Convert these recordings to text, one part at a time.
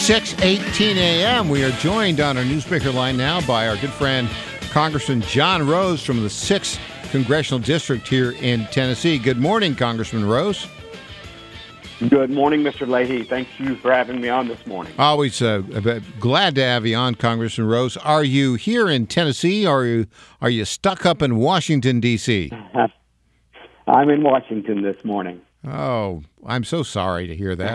6:18 a.m. We are joined on our newsmaker line now by our good friend, Congressman John Rose from the 6th Congressional District here in Tennessee. Good morning, Congressman Rose. Good morning, Mr. Leahy. Thank you for having me on this morning. Always glad to have you on, Congressman Rose. Are you here in Tennessee, or are you stuck up in Washington, D.C.? I'm in Washington this morning. Oh, I'm so sorry to hear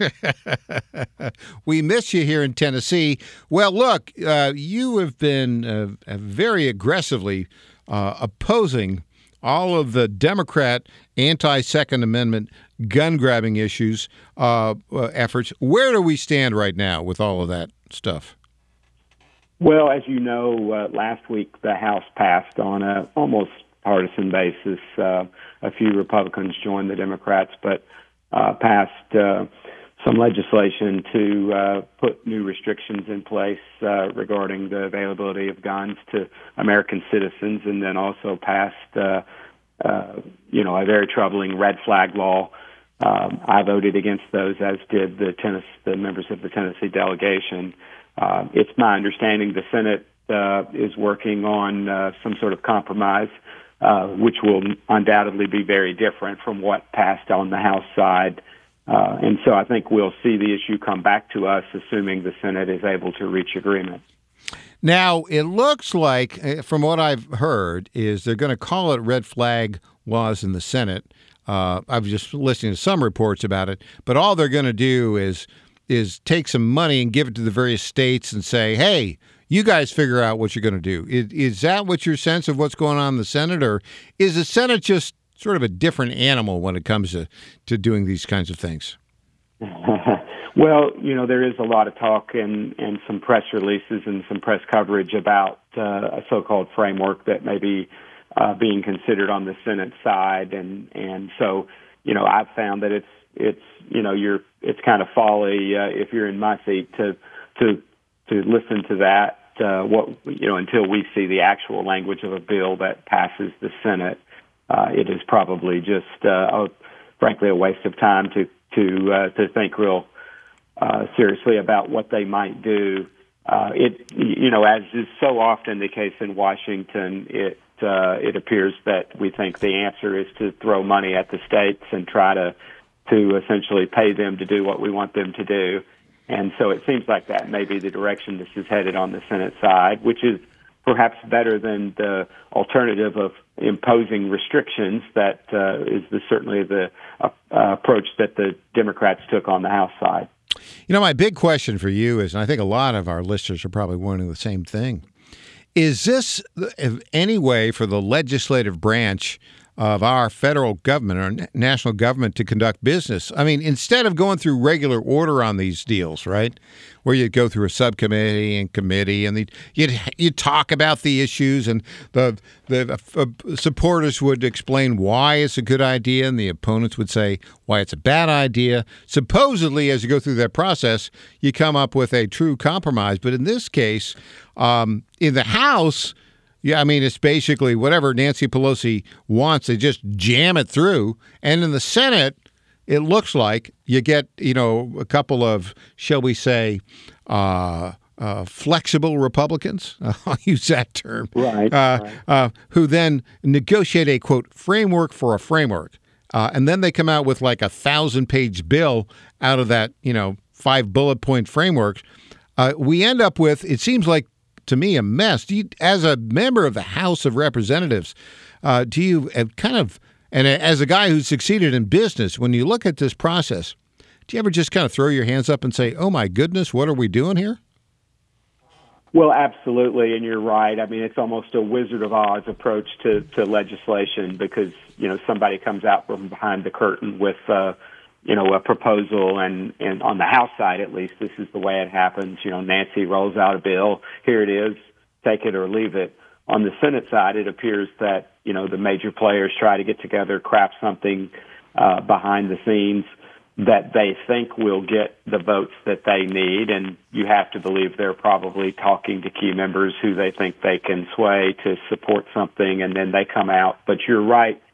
that. We miss you here in Tennessee. Well, look, you have been very aggressively opposing all of the Democrat anti-Second Amendment gun-grabbing issues, efforts. Where do we stand right now with all of that stuff? Well, as you know, last week the House passed on an almost partisan basis. A few Republicans joined the Democrats, but passed some legislation to put new restrictions in place regarding the availability of guns to American citizens, and then also passed, a very troubling red flag law. I voted against those, as did the members of the Tennessee delegation. It's my understanding the Senate is working on some sort of compromise, which will undoubtedly be very different from what passed on the House side. And so I think we'll see the issue come back to us, assuming the Senate is able to reach agreement. Now, it looks like, from what I've heard, is they're going to call it red flag laws in the Senate. I was just listening to some reports about it, but all they're going to do is take some money and give it to the various states and say, hey, you guys figure out what you're going to do. Is that what your sense of what's going on in the Senate, or is the Senate just sort of a different animal when it comes to doing these kinds of things? Well, there is a lot of talk and some press releases and some press coverage about a so-called framework that may be being considered on the Senate side, and so I've found that it's kind of folly if you're in my seat to listen to that until we see the actual language of a bill that passes the Senate. It is probably just frankly a waste of time to think real seriously about what they might do. As is so often the case in Washington, it appears that we think the answer is to throw money at the states and try to essentially pay them to do what we want them to do. And so it seems like that may be the direction this is headed on the Senate side, which is perhaps better than the alternative of imposing restrictions that is certainly the approach that the Democrats took on the House side. My big question for you is, and I think a lot of our listeners are probably wondering the same thing, is this any way for the legislative branch of our federal government or national government to conduct business? I mean, instead of going through regular order on these deals, right, where you go through a subcommittee and committee, and you talk about the issues, and the supporters would explain why it's a good idea, and the opponents would say why it's a bad idea. Supposedly, as you go through that process, you come up with a true compromise. But in this case, in the House, yeah, I mean, it's basically whatever Nancy Pelosi wants, they just jam it through. And in the Senate, it looks like you get, a couple of, shall we say, flexible Republicans, I'll use that term, right. Who then negotiate a, quote, framework for a framework. And then they come out with like a 1,000-page bill out of that, 5 bullet point framework. We end up with, it seems like, to me, a mess. As a member of the House of Representatives, do you kind of, and as a guy who's succeeded in business, when you look at this process, do you ever just kind of throw your hands up and say, oh, my goodness, what are we doing here? Well, absolutely, and you're right. I mean, it's almost a Wizard of Oz approach to legislation because, somebody comes out from behind the curtain with a proposal, and on the House side, at least, this is the way it happens. Nancy rolls out a bill. Here it is. Take it or leave it. On the Senate side, it appears that, the major players try to get together, craft something behind the scenes that they think will get the votes that they need, and you have to believe they're probably talking to key members who they think they can sway to support something, and then they come out. But you're right.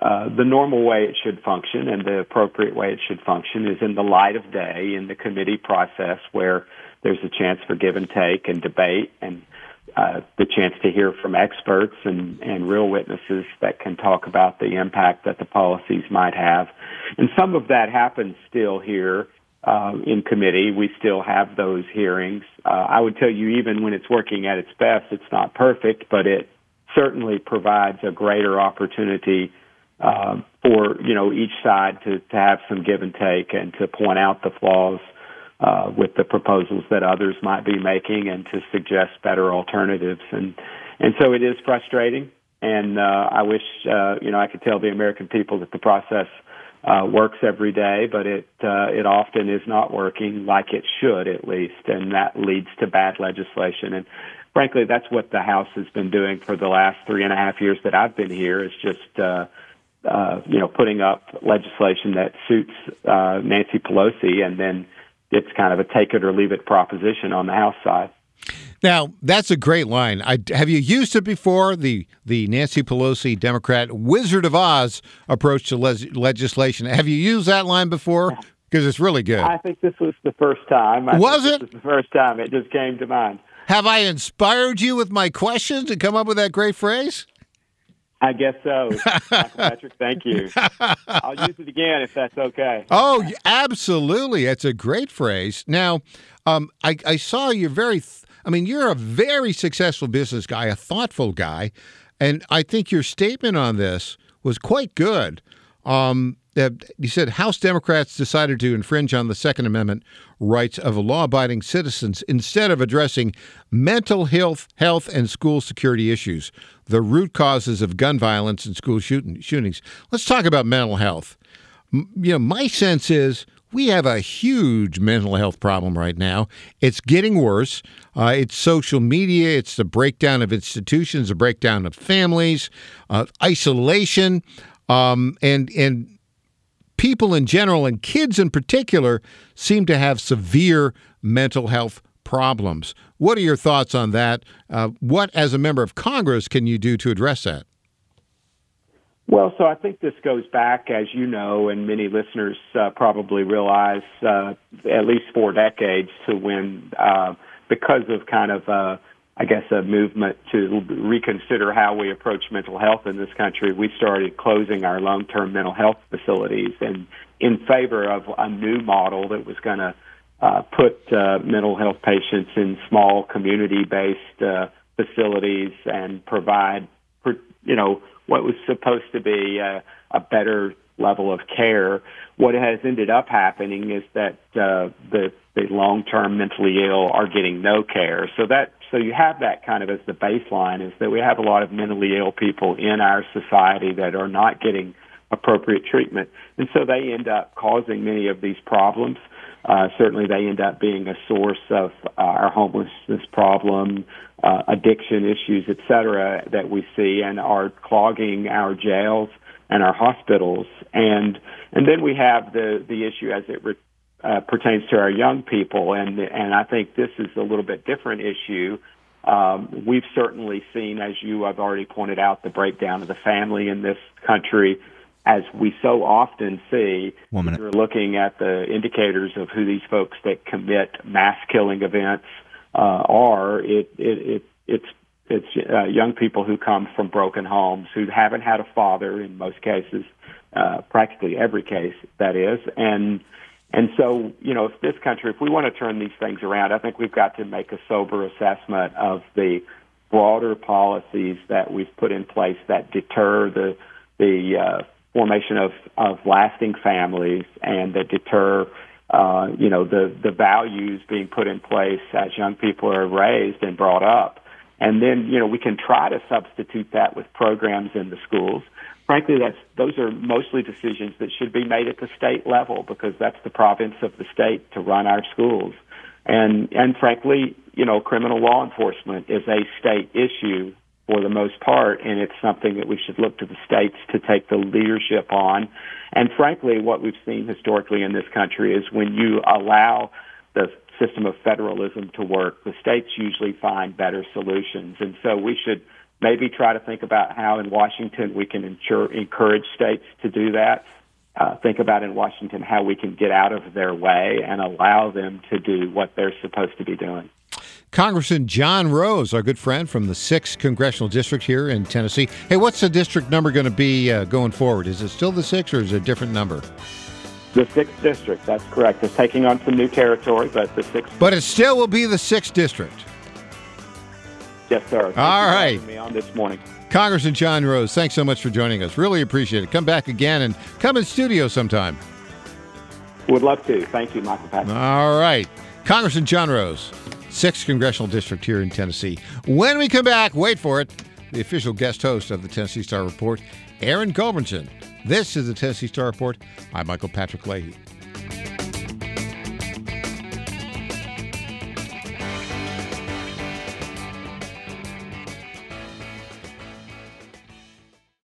the normal way it should function and the appropriate way it should function is in the light of day in the committee process where there's a chance for give and take and debate and the chance to hear from experts and real witnesses that can talk about the impact that the policies might have. And some of that happens still here in committee. We still have those hearings. I would tell you, even when it's working at its best, it's not perfect, but it certainly provides a greater opportunity for each side to have some give and take and to point out the flaws with the proposals that others might be making and to suggest better alternatives. And so it is frustrating. And I wish I could tell the American people that the process works every day, but it often is not working like it should, at least, and that leads to bad legislation. And frankly, that's what the House has been doing for the last 3.5 years that I've been here, is just putting up legislation that suits Nancy Pelosi, and then it's kind of a take it or leave it proposition on the House side. Now, that's a great line. Have you used it before, the Nancy Pelosi Democrat Wizard of Oz approach to legislation? Have you used that line before? Because it's really good. I think this was the first time. This was the first time it just came to mind. Have I inspired you with my questions to come up with that great phrase? I guess so. Patrick, thank you. I'll use it again if that's okay. Oh, absolutely. It's a great phrase. Now, I saw you're you're a very successful business guy, a thoughtful guy, and I think your statement on this was quite good. You said House Democrats decided to infringe on the Second Amendment rights of law-abiding citizens instead of addressing mental health and school security issues, the root causes of gun violence and school shootings. Let's talk about mental health. My sense is we have a huge mental health problem right now. It's getting worse. It's social media. It's the breakdown of institutions, the breakdown of families, isolation, and people in general and kids in particular seem to have severe mental health problems. What are your thoughts on that? What, as a member of Congress, can you do to address that? Well, so I think this goes back, as you know, and many listeners probably realize, at least 4 decades to when, because of kind of, a movement to reconsider how we approach mental health in this country, we started closing our long-term mental health facilities and in favor of a new model that was going to put mental health patients in small community-based facilities and provide, what was supposed to be a better level of care. What has ended up happening is that the long-term mentally ill are getting no care. So you have that kind of as the baseline, is that we have a lot of mentally ill people in our society that are not getting appropriate treatment. And so they end up causing many of these problems. Certainly they end up being a source of our homelessness problem, addiction issues, et cetera, that we see, and are clogging our jails and our hospitals. And then we have the issue as it pertains to our young people, and I think this is a little bit different issue. We've certainly seen, as you have already pointed out, the breakdown of the family in this country, as we so often see. If you're looking at the indicators of who these folks that commit mass killing events are. It's young people who come from broken homes, who haven't had a father in most cases, practically every case, that is, and so, if this country, if we want to turn these things around, I think we've got to make a sober assessment of the broader policies that we've put in place that deter the formation of lasting families and that deter, the values being put in place as young people are raised and brought up. And then, we can try to substitute that with programs in the schools. Frankly, those are mostly decisions that should be made at the state level, because that's the province of the state to run our schools. And frankly, criminal law enforcement is a state issue for the most part, and it's something that we should look to the states to take the leadership on. And frankly, what we've seen historically in this country is when you allow the system of federalism to work, the states usually find better solutions. And so we should maybe try to think about how in Washington we can encourage states to do that. Think about in Washington how we can get out of their way and allow them to do what they're supposed to be doing. Congressman John Rose, our good friend from the 6th Congressional District here in Tennessee. Hey, what's the district number going to be going forward? Is it still the 6th or is it a different number? The 6th District, that's correct. It's taking on some new territory, but the 6th. But it still will be the 6th District. Yes, sir. All right. Thank you for having me on this morning. Congressman John Rose, thanks so much for joining us. Really appreciate it. Come back again and come in studio sometime. Would love to. Thank you, Michael Patrick. All right. Congressman John Rose, 6th Congressional District here in Tennessee. When we come back, wait for it, the official guest host of the Tennessee Star Report, Aaron Culbertson. This is the Tennessee Star Report. I'm Michael Patrick Leahy.